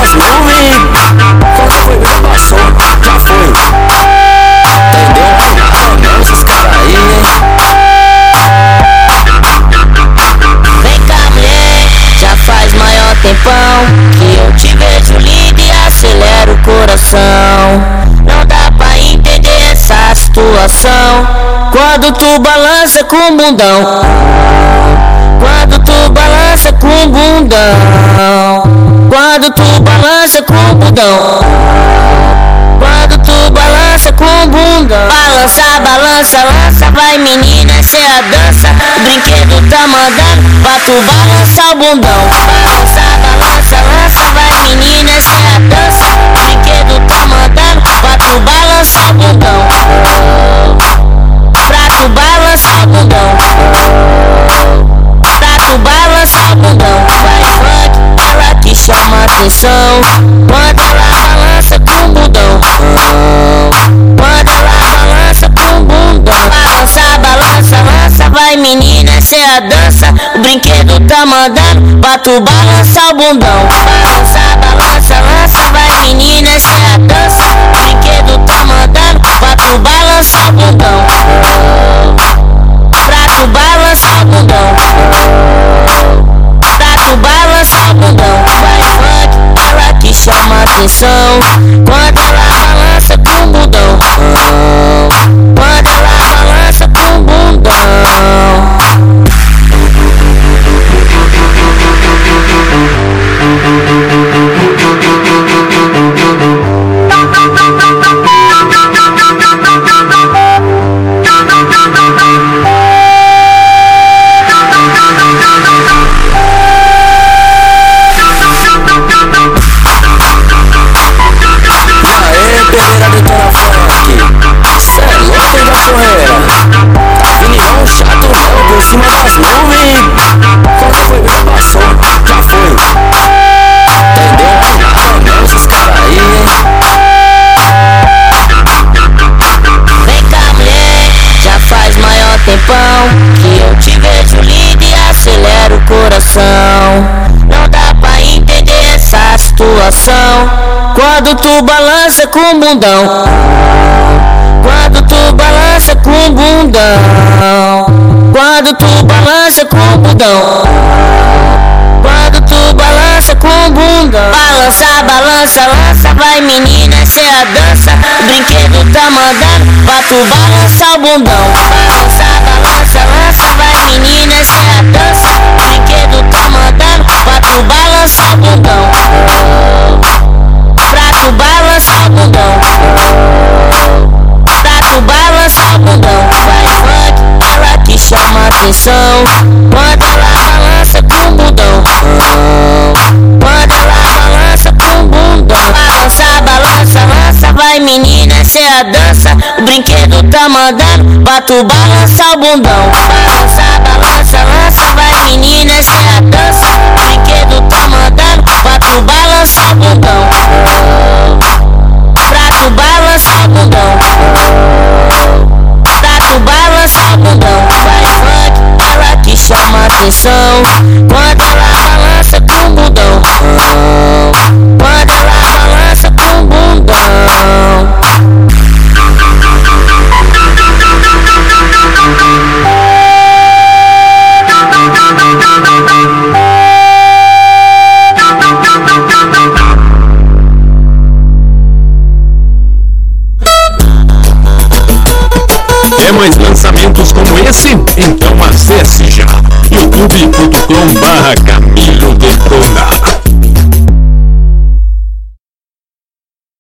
das nuvens. Quando foi ver passou, já foi. Entendeu? Não, esses caras aí, hein? Vem cá, mulher, já faz maior tempão que eu te vejo linda e acelera o coração. Não dá pra entender essa situação quando tu balança com o bundão. Quando tu balança com o bundão. Quando tu balança com o bundão. Quando tu balança com o bundão. Balança, balança, lança, vai menina, cê a dança. O brinquedo tá mandando pra tu balançar o bundão. Balança, balança, lança, vai menina, cê a dança. O brinquedo tá mandando pra tu balançar o bundão. Pra tu balançar o bundão. Pra tu balançar o bundão. Vai funk, ela que chama atenção quando ela balança com o bundão. Quando ela balança com o bundão. Balança, balança, lança, vai menina, cê a dança. O brinquedo tá mandando pra tu balançar o bundão. Balança, balança, lança, vai menina, cê a dança. O brinquedo tá mandando pra tu balançar o bundão. Pra tu balançar o bundão. Pra tu balançar o bundão. Vai funk, ela que chama atenção quando ela balança com o bundão. Quando ela balança com o bundão. Em cima das nuvens. Quando foi ver passou, já foi. Entendeu? Não, esses caras aí, hein? Vem cá, mulher, já faz maior tempão que eu te vejo linda e acelera o coração. Não dá pra entender essa situação quando tu balança com o bundão. Quando tu balança com o bundão. Quando tu balança com o bundão. Quando tu balança com o bundão. Balança, balança, lança, vai menina, cê a dança. O brinquedo tá mandando pra tu balançar o bundão. Balança, balança, lança, vai menina, cê a dança. O brinquedo tá mandando pra tu balançar o bundão. Pra tu balançar o bundão. Pra tu balançar o bundão. Vai funk, ela que chama atenção quando ela balança com o bundão. Quando ela balança com o bundão. Balança, balança, lança, vai menina, cê a dança. O brinquedo tá mandando pra tu balançar o bundão. Balança, balança, lança, vai menina, cê a dança. O brinquedo tá mandando pra tu balançar o bundão. Pra tu balançar o bundão. Pra tu balançar o bundão. Vai funk, ela que chama atenção quando ela balança com o bundão. Quando ela balança com o bundão. Quer mais lançamentos como esse? Então acesse já youtube.com/Camilo Detona.